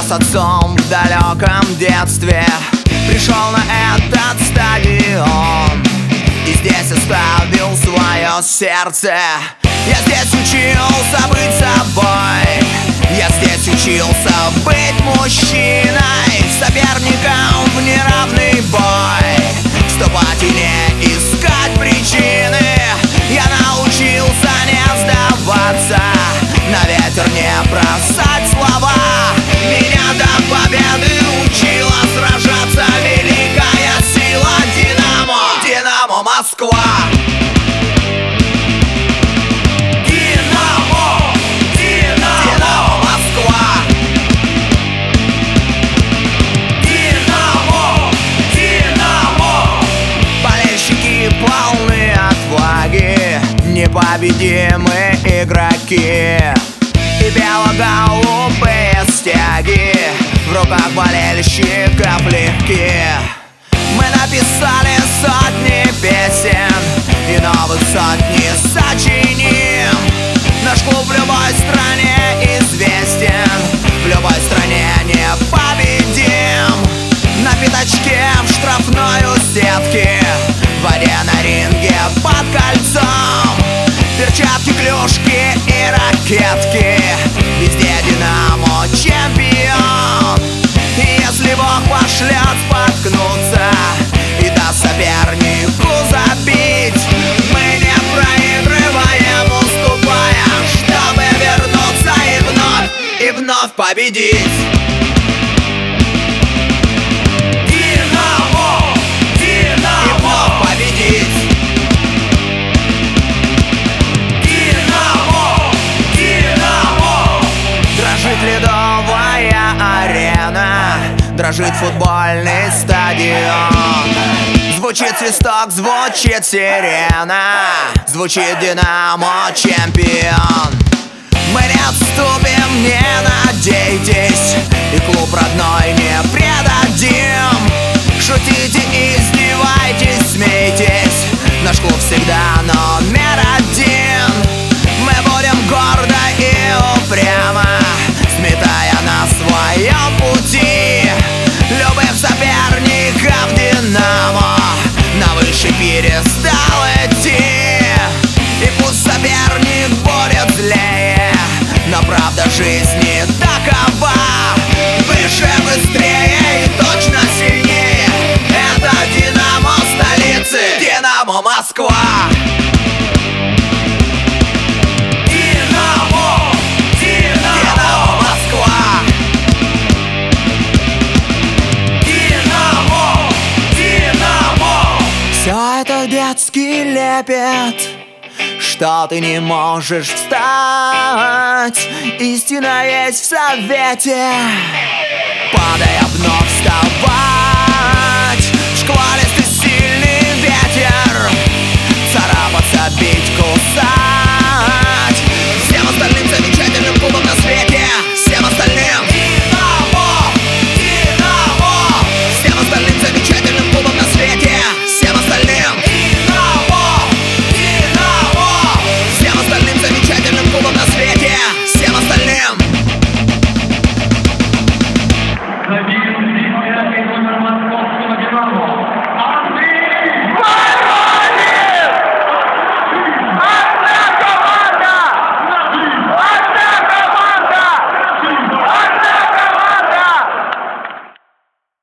с отцом в далеком детстве пришел на этот стадион и здесь оставил свое сердце. Я здесь учился быть собой, я здесь учился быть мужчиной, соперником в неравный бой, вступать и не искать причины. Я научился не сдаваться, на ветер не бросать слова. Меня до победы учила сражаться великая сила Динамо, Динамо Москва. Динамо, Динамо Москва. Динамо, Динамо. Болельщики полны отваги, непобедимые игроки и бело-голубые стяги, в руках болельщиков легкие. Мы написали сотни песен и новых сотни сочиним. Наш клуб в любой стране известен, в любой стране непобедим. На пятачке, в штрафной у сетки, в воде на ринге под кольцом, перчатки, клюшки и ракетки, везде Динамо чемпион. И если Бог пошлет споткнуться и даст сопернику забить, мы не проигрываем, уступая, чтобы вернуться и вновь победить. Динамо, Динамо, и вновь победить. Дрожит ледовая арена, дрожит футбольный стадион. Звучит свисток, звучит сирена, звучит Динамо чемпион. Мы не отступим, не надейтесь, и клуб родной не предадим. Шутите, издевайтесь, смейтесь, наш клуб всегда номер один. Мы будем гордо и упрямо, сметая на своем пути любых соперников. Динамо на высший перестал идти, и пусть соперник будет злее, но правда жизни такова: выше, быстрее и точно сильнее. Это Динамо столицы, Динамо Москва. Все это детский лепет, что ты не можешь встать. Истина есть в совете, падая вновь вставай.